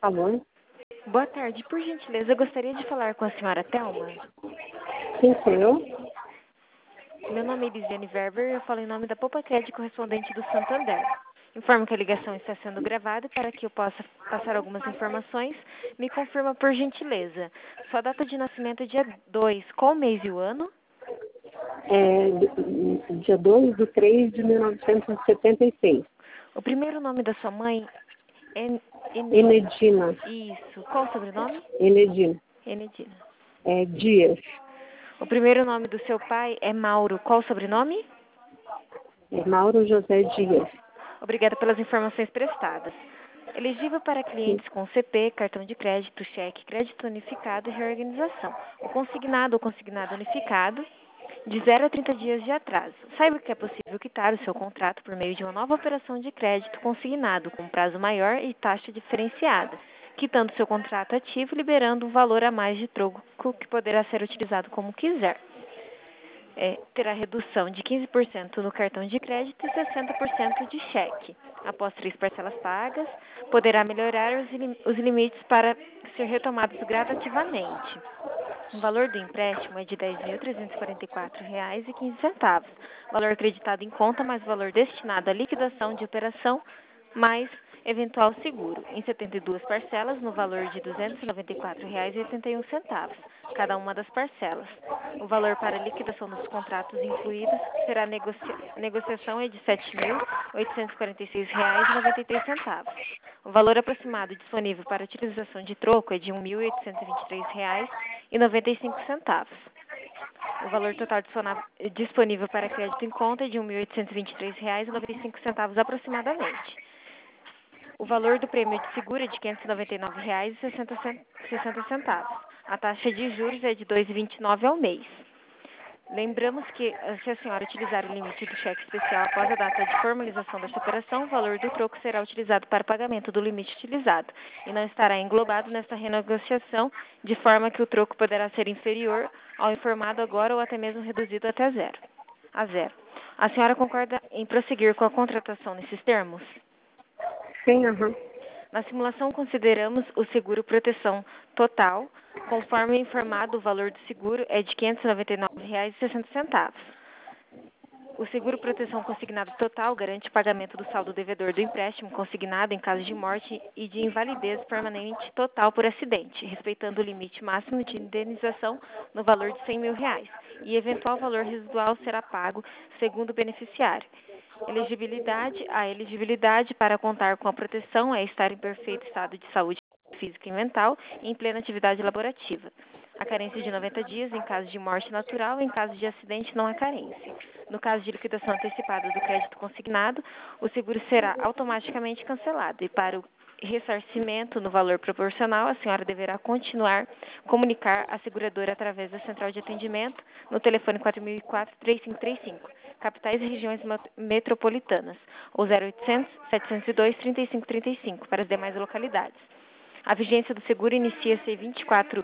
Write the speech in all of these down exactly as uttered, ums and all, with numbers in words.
favor. Boa tarde. Por gentileza, eu gostaria de falar com a senhora Thelma. Quem sou eu? Meu nome é Elisiane Verber e eu falo em nome da Popacred, correspondente do Santander. Informo que a ligação está sendo gravada e para que eu possa passar algumas informações, me confirma por gentileza. Sua data de nascimento é dia dois, qual o mês e o ano? É d- dia dois de três de mil novecentos e setenta e seis. O primeiro nome da sua mãe é Ene... Enedina. Isso. Qual o sobrenome? Enedina. Enedina. É Dias. O primeiro nome do seu pai é Mauro. Qual o sobrenome? É Mauro José Dias. Obrigada pelas informações prestadas. Elegível para Sim. clientes com C P, cartão de crédito, cheque, crédito unificado e reorganização. O consignado ou consignado unificado, de zero a trinta dias de atraso. Saiba que é possível quitar o seu contrato por meio de uma nova operação de crédito consignado, com prazo maior e taxa diferenciada, quitando seu contrato ativo e liberando um valor a mais de troco que poderá ser utilizado como quiser. É, terá redução de quinze por cento no cartão de crédito e sessenta por cento de cheque. Após três parcelas pagas, poderá melhorar os, lim- os limites para ser retomados gradativamente. O valor do empréstimo é de dez mil trezentos e quarenta e quatro reais e quinze centavos. Valor acreditado em conta mais valor destinado à liquidação de operação mais eventual seguro, em setenta e duas parcelas no valor de duzentos e noventa e quatro reais e oitenta e um centavos, cada uma das parcelas. O valor para liquidação dos contratos incluídos será negocia negociação é de sete mil oitocentos e quarenta e seis reais e noventa e três centavos. O valor aproximado disponível para utilização de troco é de um mil oitocentos e vinte e três reais e noventa e cinco centavos. O valor total disponível para crédito em conta é de um mil oitocentos e vinte e três reais e noventa e cinco centavos aproximadamente. O valor do prêmio de seguro é de quinhentos e noventa e nove reais e sessenta centavos. A taxa de juros é de dois vírgula vinte e nove ao mês. Lembramos que, se a senhora utilizar o limite do cheque especial após a data de formalização dessa operação, o valor do troco será utilizado para pagamento do limite utilizado e não estará englobado nesta renegociação, de forma que o troco poderá ser inferior ao informado agora ou até mesmo reduzido até zero. A zero. A senhora concorda em prosseguir com a contratação nesses termos? Sim, aham. Na simulação, consideramos o seguro proteção total. Conforme informado, o valor do seguro é de quinhentos e noventa e nove reais e sessenta centavos. O seguro proteção consignado total garante o pagamento do saldo devedor do empréstimo consignado em caso de morte e de invalidez permanente total por acidente, respeitando o limite máximo de indenização no valor de cem mil reais, e eventual valor residual será pago segundo o beneficiário. Elegibilidade. A elegibilidade para contar com a proteção é estar em perfeito estado de saúde física e mental e em plena atividade laborativa. A carência de noventa dias em caso de morte natural, em caso de acidente não há carência. No caso de liquidação antecipada do crédito consignado, o seguro será automaticamente cancelado e para o ressarcimento no valor proporcional, a senhora deverá continuar a comunicar a seguradora através da central de atendimento no telefone quatro mil e quatro, três cinco três cinco, capitais e regiões metropolitanas, ou zero oitocentos, setecentos e dois, trinta e cinco trinta e cinco para as demais localidades. A vigência do seguro inicia-se em vinte e quatro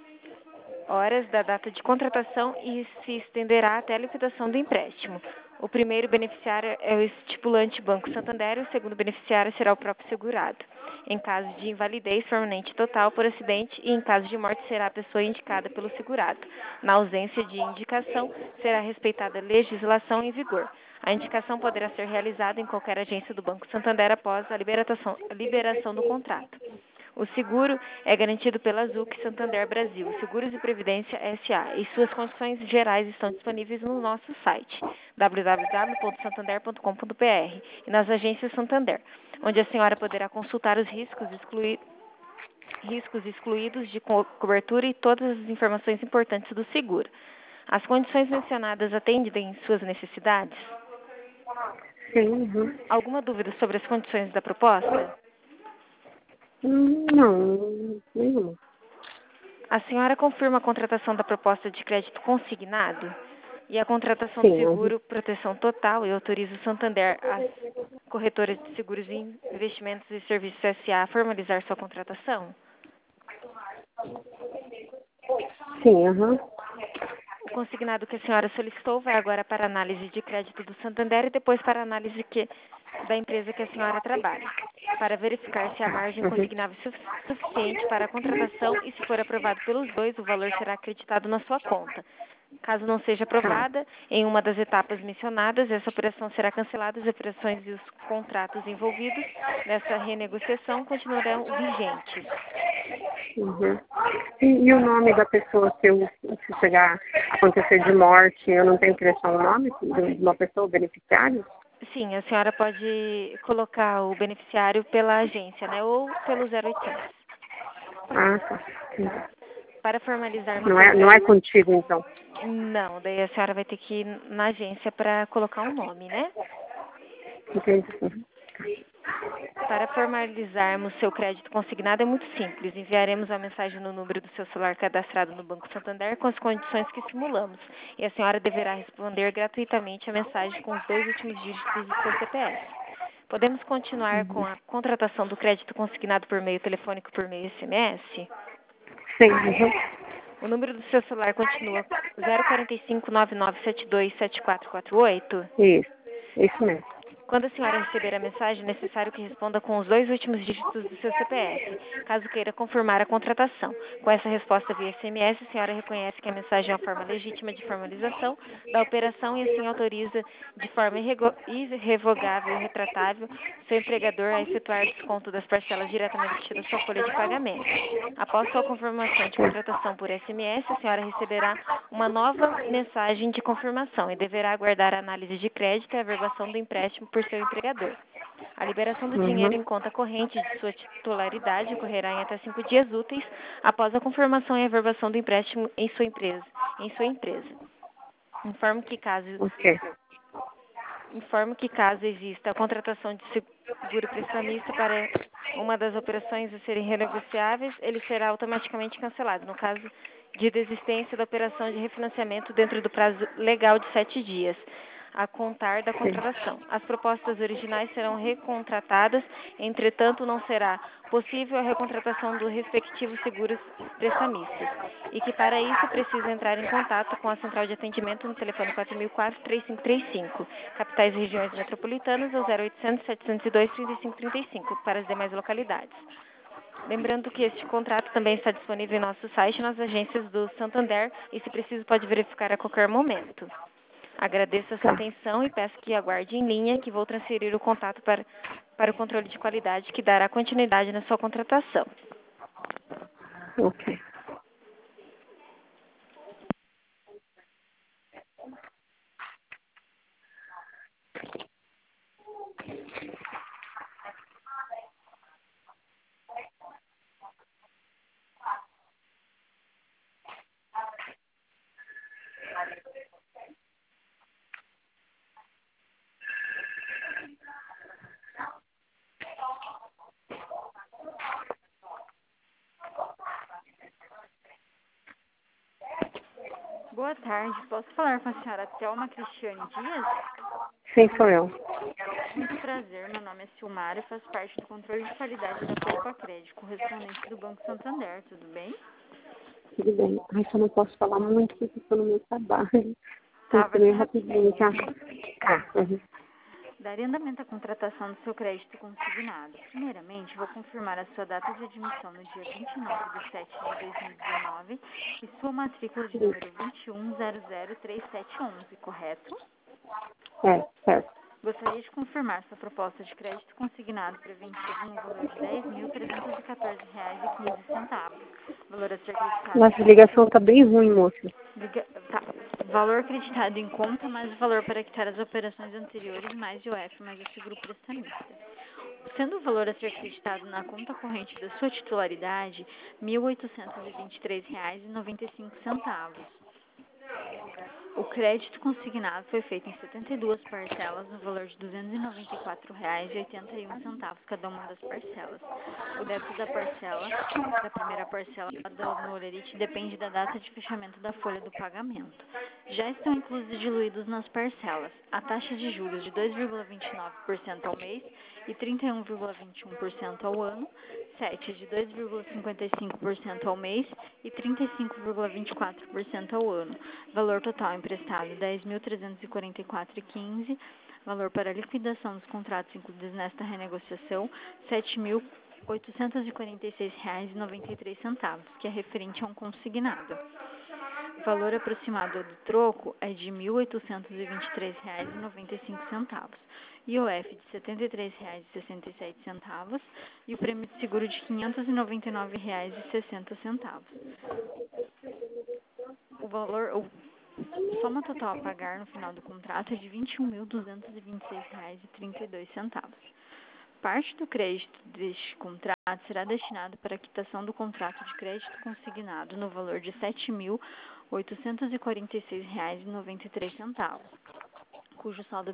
horas da data de contratação e se estenderá até a liquidação do empréstimo. O primeiro beneficiário é o estipulante Banco Santander e o segundo beneficiário será o próprio segurado. Em caso de invalidez permanente total por acidente e em caso de morte será a pessoa indicada pelo segurado. Na ausência de indicação, será respeitada a legislação em vigor. A indicação poderá ser realizada em qualquer agência do Banco Santander após a liberação, a liberação do contrato. O seguro é garantido pela Zuc Santander Brasil, Seguros e Previdência S A, e suas condições gerais estão disponíveis no nosso site, w w w ponto santander ponto com ponto b r, e nas agências Santander, onde a senhora poderá consultar os riscos, exclui... riscos excluídos de co cobertura e todas as informações importantes do seguro. As condições mencionadas atendem suas necessidades? Sim, aham. Alguma dúvida sobre as condições da proposta? Hum, Não, nenhuma. A senhora confirma a contratação da proposta de crédito consignado e a contratação do Sim, aham. seguro proteção total e autoriza o Santander, as corretoras de seguros e investimentos e serviços S A a formalizar sua contratação? Sim, aham. consignado que a senhora solicitou vai agora para análise de crédito do Santander e depois para análise que, da empresa que a senhora trabalha, para verificar se a margem Uhum. consignável é su- suficiente para a contratação e, se for aprovado pelos dois, o valor será acreditado na sua conta. Caso não seja Tá. aprovada, em uma das etapas mencionadas, essa operação será cancelada, as operações e os contratos envolvidos nessa renegociação continuarão vigentes. Uhum. E, e o nome da pessoa, se, eu, se chegar a acontecer de morte, eu não tenho que deixar o nome de uma pessoa, beneficiário? Sim, a senhora pode colocar o beneficiário pela agência, né, ou pelo zero oitocentos. Ah, tá. Para formalizarmos Não seu é, não é crédito... contigo, então. Não, daí a senhora vai ter que ir na agência para colocar um nome, né? Entendi. Para formalizarmos seu crédito consignado é muito simples. Enviaremos a mensagem no número do seu celular cadastrado no Banco Santander com as condições que simulamos. E a senhora deverá responder gratuitamente a mensagem com os dois últimos dígitos do seu C P F. Podemos continuar com a contratação do crédito consignado por meio telefônico por meio S M S? Sim, uhum. O número do seu celular continua zero quatro cinco, nove nove sete dois, sete quatro quatro oito? Isso, isso mesmo. Quando a senhora receber a mensagem, é necessário que responda com os dois últimos dígitos do seu C P F, caso queira confirmar a contratação. Com essa resposta via S M S, a senhora reconhece que a mensagem é uma forma legítima de formalização da operação e assim autoriza de forma irrego- irrevogável e retratável seu empregador a efetuar desconto das parcelas diretamente da sua folha de pagamento. Após sua confirmação de contratação por S M S, a senhora receberá uma nova mensagem de confirmação e deverá aguardar a análise de crédito e a averbação do empréstimo por seu empregador. A liberação do dinheiro em Uhum. conta corrente de sua titularidade ocorrerá em até cinco dias úteis após a confirmação e a averbação do empréstimo em sua empresa. Em sua empresa. Informo que caso Ok. Informo que caso exista a contratação de seguro prestamista para uma das operações a serem renegociáveis, ele será automaticamente cancelado, no caso de desistência da operação de refinanciamento dentro do prazo legal de sete dias, a contar da Sim. contratação. As propostas originais serão recontratadas, entretanto, não será possível a recontratação do respectivo seguros prestamistas, e que para isso precisa entrar em contato com a central de atendimento no telefone quatro mil e quatro, três cinco três cinco, capitais e regiões metropolitanas, ou zero oitocentos, setecentos e dois, trinta e cinco trinta e cinco, para as demais localidades. Lembrando que este contrato também está disponível em nosso site, nas agências do Santander, e se preciso pode verificar a qualquer momento. Agradeço a sua Tá. atenção e peço que aguarde em linha que vou transferir o contato para, para o controle de qualidade que dará continuidade na sua contratação. Ok. Boa tarde, posso falar com a senhora Thelma Cristiane Dias? Sim, sou eu. Muito prazer, meu nome é Silmara e faço parte do controle de qualidade da Poupa Crédito, correspondente do Banco Santander, tudo bem? Tudo bem. Ai, só não posso falar muito porque estou no meu trabalho. Tem Tá, que vai ser ser meio rapidinho, tá? rapidinho. Tá. Uhum. Daria andamento à contratação do seu crédito consignado. Primeiramente, vou confirmar a sua data de admissão no dia vinte e nove de setembro de dois mil e dezenove e sua matrícula de número vinte e um zero zero três sete um um, correto? É, certo. Gostaria de confirmar sua proposta de crédito consignado preventivo no valor de dez mil trezentos e quatorze reais e quinze centavos. Valor a ser acreditado em Nossa, a conta. ligação tá bem ruim, moça. Liga- tá. Valor acreditado em conta, mais o valor para quitar as operações anteriores, mais I O F, mais o seguro prestamista. Sendo o valor a ser acreditado na conta corrente da sua titularidade, mil oitocentos e vinte e três reais e noventa e cinco centavos. O crédito consignado foi feito em setenta e duas parcelas no valor de duzentos e noventa e quatro reais e oitenta e um centavos cada uma das parcelas. O débito da parcela, da primeira parcela do, no Olerite depende da data de fechamento da folha do pagamento. Já estão inclusos e diluídos nas parcelas a taxa de juros de dois vírgula vinte e nove por cento ao mês e trinta e um vírgula vinte e um por cento ao ano, sete de dois vírgula cinquenta e cinco por cento ao mês e trinta e cinco vírgula vinte e quatro por cento ao ano. Valor total emprestado dez mil trezentos e quarenta e quatro vírgula quinze. Valor para liquidação dos contratos incluídos nesta renegociação sete mil oitocentos e quarenta e seis reais e noventa e três centavos, que é referente a um consignado. O valor aproximado do troco é de mil oitocentos e vinte e três reais e noventa e cinco centavos, I O F de setenta e três reais e sessenta e sete centavos e o prêmio de seguro de quinhentos e noventa e nove reais e sessenta centavos. O valor, o soma total a pagar no final do contrato é de vinte e um mil duzentos e vinte e seis reais e trinta e dois centavos. Parte do crédito deste contrato será destinado para a quitação do contrato de crédito consignado no valor de sete mil oitocentos e quarenta e seis reais e noventa e três centavos, cujo saldo